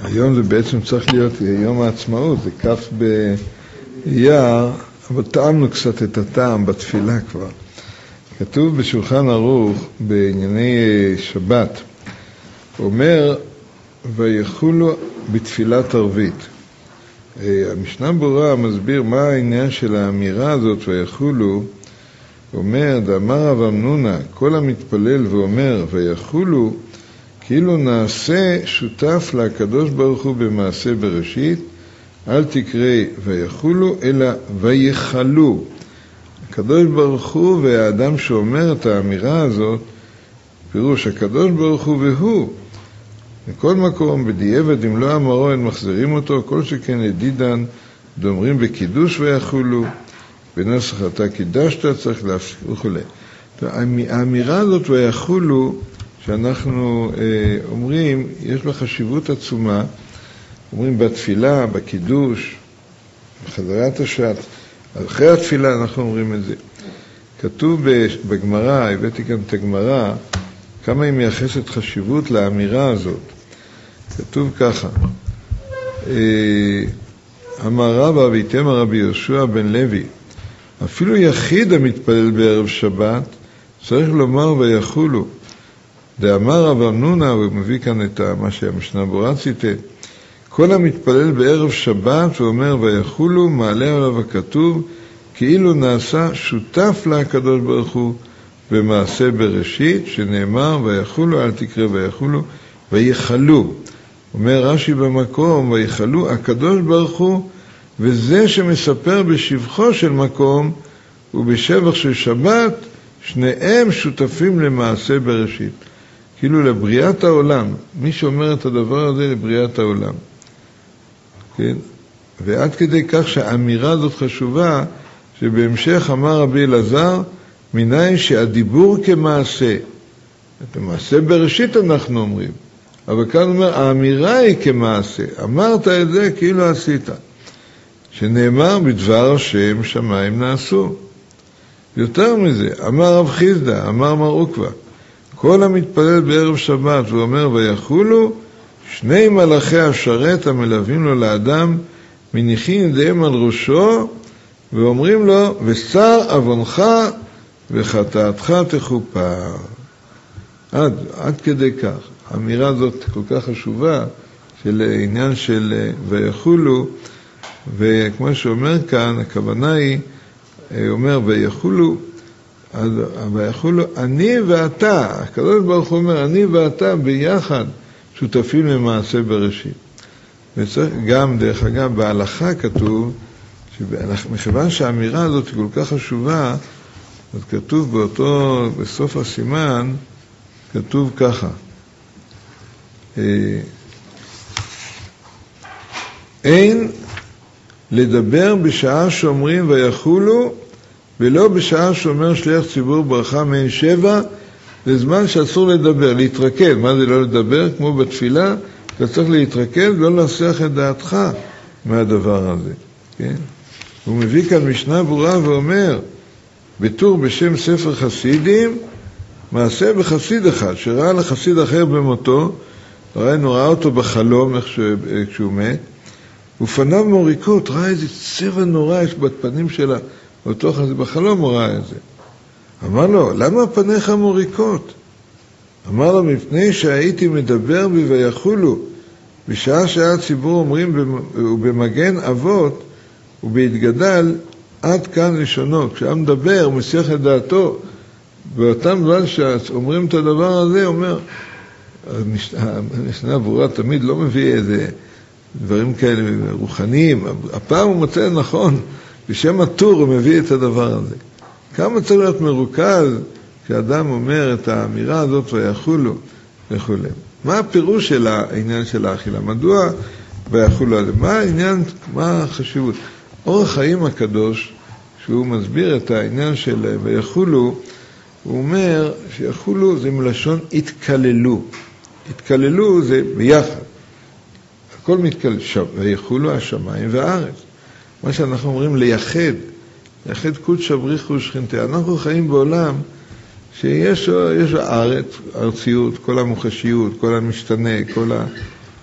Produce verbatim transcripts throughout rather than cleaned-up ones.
היום זה בעצם צריך להיות יום העצמאות, זה כף באייר, אבל טעמנו קצת את הטעם בתפילה כבר. כתוב בשולחן ערוך בענייני שבת, אומר ויחולו בתפילת ערבית. המשנה ברורה מסביר מה העניין של האמירה הזאת ויחולו. אומר דאמר רב אמנונה, כל המתפלל ואומר ויחולו, כאילו נעשה שותף לקדוש ברוך הוא במעשה בראשית, אל תקרא ויחולו אלא ויחלו. הקדוש ברוך הוא והאדם שאומר את האמירה הזאת, פירוש הקדוש ברוך הוא והוא. בכל מקום בדיעבד אם לא אמרו הם מחזירים אותו, כל שכן ידידן דומרים בקידוש ויחולו, בנסח אתה קידשת צריך להפסיק וכו'. האמירה הזאת ויחולו שאנחנו אה, אומרים, יש לה חשיבות עצומה, אומרים בתפילה, בקידוש, בחזרת השעת, אחרי התפילה אנחנו אומרים את זה. כתוב בגמרא, הבאתי כאן את הגמרא, כמה היא מייחסת חשיבות לאמירה הזאת. כתוב ככה, אה, אמר רבא ויתמר רבי יהושע בן לוי, אפילו יחיד המתפלל בערב שבת, צריך לומר ויחולו. דאמר רב אמנונה, הוא מביא כאן את מה שהמשנה ברורה ציטט, כל המתפלל בערב שבת ואומר ויחולו, מעלה עליו הכתוב, כאילו נעשה שותף לקדוש ברוך הוא במעשה בראשית, שנאמר ויחולו, אל תקרא ויחולו, ויחלו. אומר רש"י במקום, ויחלו הקדוש ברוך הוא, וזה שמספר בשבחו של מקום ובשבח של שבת, שניהם שותפים למעשה בראשית. כאילו לבריאת העולם, מי שאומר את הדבר הזה לבריאת העולם. כן? ועד כדי כך שהאמירה הזאת חשובה, שבהמשך אמר רבי אלעזר, מניין שהדיבור כמעשה, את המעשה בראשית אנחנו אומרים, אבל כאן אומר, האמירה היא כמעשה, אמרת את זה כאילו עשית, שנאמר בדבר השם שמיים נעשו. יותר מזה, אמר רב חיסדא, אמר מר עוקבא, כל המתפלל בערב שבת ואומר ויחולו, שני מלאכי השרת המלווים לו לאדם, מניחים ידיהם על ראשו, ואומרים לו, ושר עוונך וחטאתך תכופר. עד, עד כדי כך. האמירה הזאת כל כך חשובה, של עניין של ויחולו, וכמו שאומר כאן, הכוונה היא, אומר ויחולו, אז ויחולו, אני ואתה, הקדוש ברוך הוא אומר, אני ואתה ביחד שותפים למעשה בראשית. וצריך, גם דרך אגב בהלכה כתוב, מכיוון שהאמירה הזאת היא כל כך חשובה, אז כתוב באותו, בסוף הסימן, כתוב ככה, אין לדבר בשעה שאומרים ויחולו, ולא בשעה שאומר שליח ציבור ברכה מעין שבע, זה זמן שאסור לדבר, להתרכז. מה זה לא לדבר? כמו בתפילה, אתה צריך להתרכז, לא להסיח את דעתך מהדבר הזה. כן? הוא מביא כאן משנה ברורה ואומר, בטור בשם ספר חסידים, מעשה בחסיד אחד, שראה לחסיד אחר במותו, ראינו, ראה אותו בחלום, איך שהוא מת, ופניו מוריקות, ראה איזה צבע נורא יש בפנים שלה, אותו חסיד בחלום הוא ראה את זה. אמר לו, למה פניך מוריקות? אמר לו, מפני שהייתי מדבר בי ויחולו, בשעה שהיה ציבור אומרים, ובמגן אבות, ובהתגדל, עד כאן לשונו. כשהיה מדבר, הוא מסיח את דעתו, באותם זמן שאומרים את הדבר הזה, אומר, המשנה ברורה תמיד לא מביא איזה דברים כאלה רוחניים, הפעם הוא מוצא נכון, בשם הטור הוא מביא את הדבר הזה. כמה צריך להיות מרוכז כשאדם אומר את האמירה הזאת ויחולו וכו'. מה הפירוש של העניין של האכילה? מדוע ויחולו עליהם? מה העניין, מה החשיבות? אורח חיים הקדוש, שהוא מסביר את העניין של ויחולו, הוא אומר שיחולו זה מלשון התקללו. התקללו זה ביחד. הכל מתקלל. ויחולו השמיים והארץ. מה שאנחנו אומרים לייחד. לייחד קודש בריך ושכינתה. אנחנו חיים בעולם שיש יש הארץ, ארציות, כל המוחשיות, כל המשתנה, כל, ה,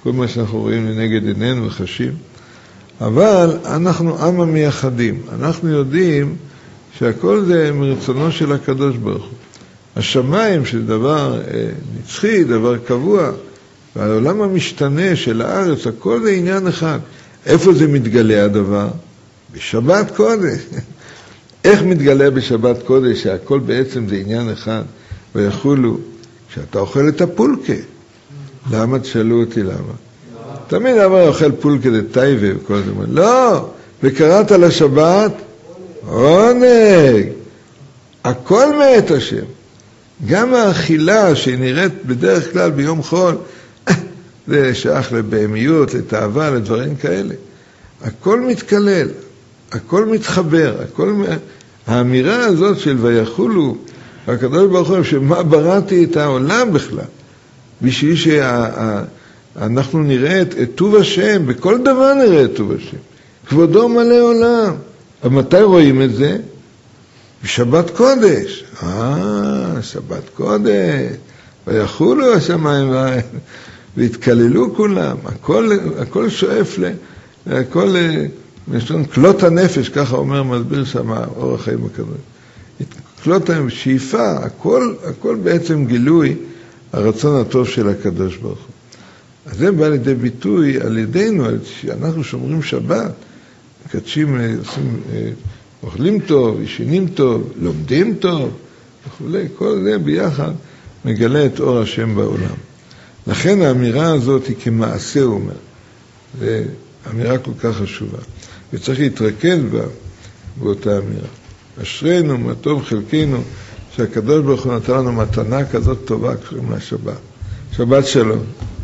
כל מה שאנחנו רואים לנגד עינינו וחשים, אבל אנחנו עם המייחדים. אנחנו יודעים שהכל זה מרצונו של הקדוש ברוך הוא. השמיים של דבר נצחי, דבר קבוע, והעולם המשתנה של הארץ, הכל זה עניין אחד. איפה זה מתגלה הדבר? בשבת קודש. איך מתגלה בשבת קודש שהכל בעצם זה עניין אחד? ויחולו, כשאתה אוכל את הפולקה. למה תשאלו אותי למה? תמיד אמר אוכל פולקה דטייבה וכל זה. לא, וקראת לשבת עונג. הכל מאת השם. גם האכילה שנראית בדרך כלל ביום חול, זה שייך לבהמיות, לתאווה, לדברים כאלה. הכל מתקלל, הכל מתחבר, הכל... האמירה הזאת של ויחולו, הקדוש ברוך הוא, שמה בראתי את העולם בכלל, בשביל שאנחנו נראה את טוב השם, בכל דבר נראה את טוב השם. כבודו מלא עולם. אבל מתי רואים את זה? בשבת קודש. אה, שבת קודש. ויחולו השמיים והארץ. והתקללו כולם. הכל, הכל שואף ל... הכל... כלות הנפש, ככה אומר מסביר שם אור החיים הקדוש. כלות השאיפה, הכל, הכל בעצם גילוי הרצון הטוב של הקדוש ברוך הוא. אז זה בא לידי ביטוי על ידינו, שאנחנו שומרים שבת, מקדשים, עושים, אוכלים טוב, ישנים טוב, לומדים טוב, וכו'. כל זה ביחד מגלה את אור השם בעולם. לכן האמירה הזאת היא כמעשה, הוא אומר. זו אמירה כל כך חשובה. וצריך להתרכז בה, באותה אמירה. אשרינו, מה טוב חלקנו, שהקדוש ברוך הוא נתן לנו מתנה כזאת טובה, קוראים לה שבת. שבת שלום.